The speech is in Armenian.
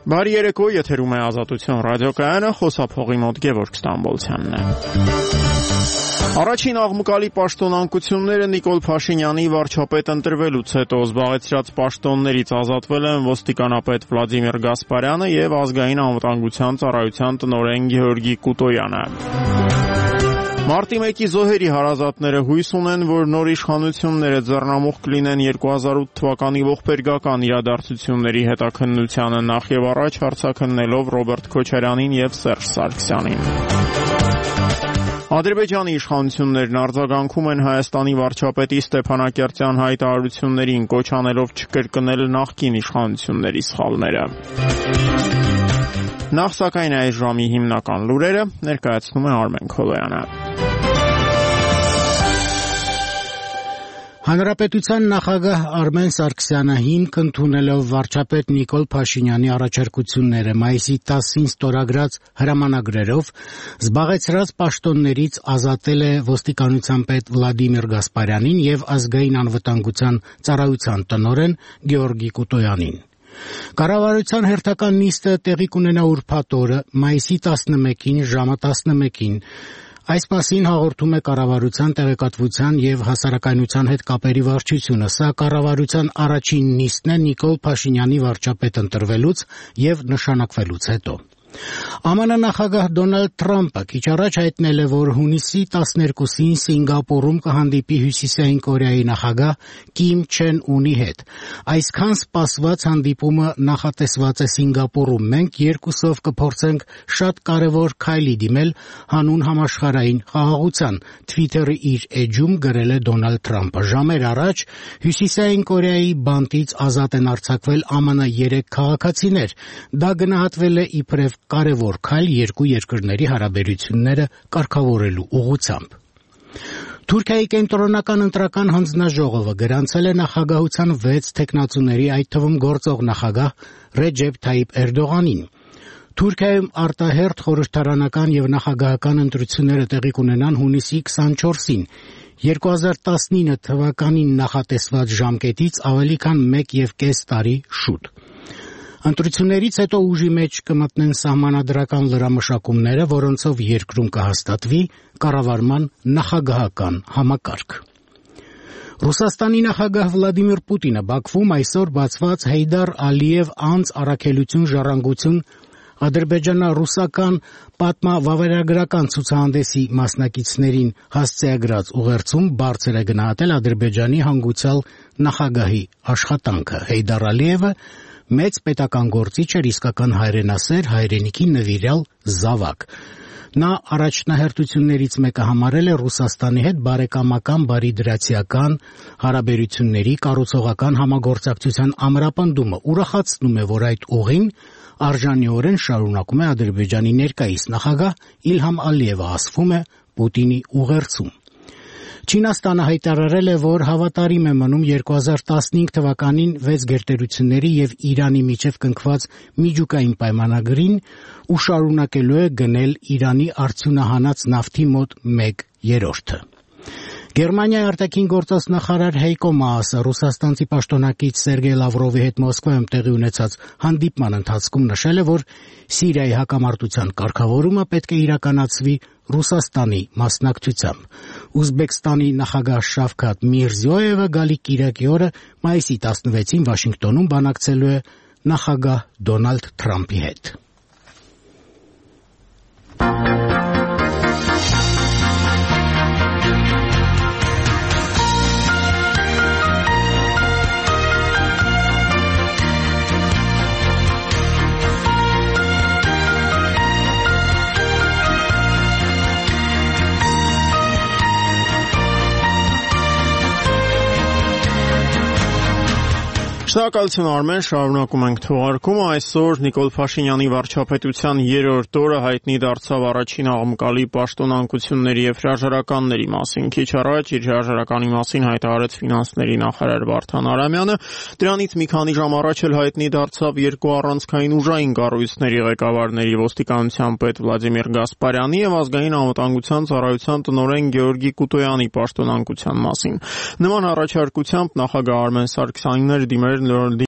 Բարի երեկո, եթերում է Ազատություն ռադիոկայանը, խոսափողի մոտ Գևորգ Ստամբոլցյանն է։ Առաջին աղմկալի պաշտոնանկությունները Նիկոլ Փաշինյանի վարչապետ ընտրվելուց հետո զբաղեցրած պաշտոններից ազատվել են ոստիկանապետ Վլադիմիր Գասպարյանը եւ ազգային անվտանգության ծառայության տնօրեն Գեորգի Կուտոյանը։ Մարտի 1-ի զոհերի հարազատները հույս ունեն, որ նոր իշխանությունները ձեռնամուխ կլինեն 2008 թվականի ողբերգական իրադարձությունների հետաքննությանը նախ եւ առաջ հարցաքննելով Ռոբերտ Քոչարյանին եւ Սերժ Սարգսյանին։ Ադրբեջանի իշխանություններն արձագանքում են Հայաստանի վարչապետի Ստեփանակերտյան հայտարարություններին, կոչ անելով չկրկնել նախկին իշխանությունների սխալները։ Նախ սակայն այս ժամի հիմնական լուրերը ներկայացնում է Արմեն Քոլոյանը։ Հանրապետության նախագահ Արմեն Սարգսյանը հիմք ընդունելով վարչապետ Նիկոլ Փաշինյանի առաջարկությունները մայիսի 10-ին ստորագրած հրամանագրերով զբաղեցրած պաշտոններից ազատել է ոստիկանության պետ Վլադիմիր Գասպարյանին եւ ազգային անվտանգության ծառայության տնօրեն Գեորգի Կուտոյանին։ Կառավարության հերթական նիստը տեղի կունենա ուրբաթ օրը մայիսի 11-ին ժամը 11-ին։ Այս մասին հաղորդում է կառավարության տեղեկատվության եւ հասարակայնության հետ կապերի վարչությունը։ Սա կառավարության առաջին նիստն է Նիկոլ Փաշինյանի վարչապետ ընտրվելուց եւ նշանակվելուց հետո։ ԱՄՆ նախագահ Դոնալդ Թրամփը քիչ առաջ հայտնել է, որ հունիսի 12-ին Սինգապուրում կհանդիպի Հյուսիսային Կորեայի նախագահ Կիմ Չեն Ունի հետ։ Այսքան սպասված հանդիպումը նախատեսված է Սինգապուրում։ Մենք երկուսով կփորձենք շատ կարևոր քայլի դիմել հանուն համաշխարհային խաղաղության, Twitter-ի իր էջում գրել է Դոնալդ Թրամփը։ Ժամեր առաջ Հյուսիսային Կորեայի բանտից ազատ են արձակվել ԱՄՆ 3 քաղաքացիներ։ Դա գնահատվել է իբրև կարևոր քայլ երկու երկրների հարաբերությունները կարգավորելու ուղղությամբ։ Թուրքիայի կենտրոնական ընտրական հանձնաժողովը գրանցել է նախագահության 6 թեկնածուների, այդ թվում գործող նախագահ Ռեջեփ Թայիփ Էրդողանին։ Թուրքիայում արտահերթ խորհրդարանական եւ նախագահական ընտրությունները տեղի կունենան հունիսի 24-ին։ 2019 թվականին նախատեսված ժամկետից ավելի քան 1.5 տարի շուտ։ Ընտրություններից հետո ուժի մեջ կմտնեն սահմանադրական լրամշակումները, որոնցով երկրում կհաստատվի կառավարման նախագահական համակարգ։ Ռուսաստանի նախագահ Վլադիմիր Պուտինը Բաքվում այսօր բացված Հեյդար Ալիև անց առաքելություն ժառանգություն ադրբեջանա-ռուսական պատմավավերագրական ցուցահանդեսի մասնակիցներին հասցեագրած ուղերձում բարձր է գնահատել Ադրբեջանի հանգուցյալ նախագահի աշխատանքը։ Հեյդար Ալիևը մեծ պետական գործիչ էր, իսկական հայրենասեր, հայրենիքի նվիրյալ զավակ։ Նա առաջնահերթություններից մեկը համարել է Ռուսաստանի հետ բարեկամական, բարիդրացիական հարաբերությունների կառուցողական համագործակցության ամրապնդումը։ Ուրախացնում է, որ այդ ուղին արժանիորեն շարունակում է Ադրբեջանի ներկայիս նախագահ Իլհամ Ալիևը, ասվում է Պուտինի ուղերձում։ Չինաստանը հայտարարել է, որ հավատարիմ է մնում 2015 թվականին 6 գերտերությունների եւ Իրանի միջև կնքված միջուկային պայմանագրին ու շարունակելու է գնել Իրանի արդյունահանած նավթի մոտ 1/3-ը։ Գերմանիայի արտաքին գործոս նախարար Հեյկո Մաասը ռուսաստանցի պաշտոնակից Սերգեյ Լավրովի հետ Մոսկվայում տեղի ունեցած հանդիպման ընթացքում նշել է, որ Սիրիայի հակամարտության կարգավորումը պետք է իրականացվի Ռուսաստանի մասնակցությամբ։ Ուզբեկստանի նախագահ Շավքաթ Միրզիոևը գալիք կիրակի օրը մայիսի 16-ին Վաշինգտոնում բանակցելու է նախագահ Դոնալդ Թրամփի հետ։ Շնորհակալություն Արմեն, շարունակում ենք թողարկումը։ Այսօր Նիկոլ Փաշինյանի վարչապետության 3-րդ օրը հայտնի դարձավ առաջին աղմկալի պաշտոնանկությունների եւ հրաժարականների մասին։ Քիչ առաջ իր հրաժարականի մասին հայտարարեց ֆինանսների նախարար Վարդան Արամյանը։ Դրանից մի քանի ժամ առաջ էլ հայտնի դարձավ երկու առանցքային ուժային կառույցների ղեկավարների ոստիկանության պետ Վլադիմիր Գասպարյանի եւ ազգային անվտանգության ծառայության տնօրեն Գեորգի Կուտոյանի պաշտոնանկության մասին։ Նման առաջարկությամբ նախագահ Արմեն Սարգսյանն էր դիմել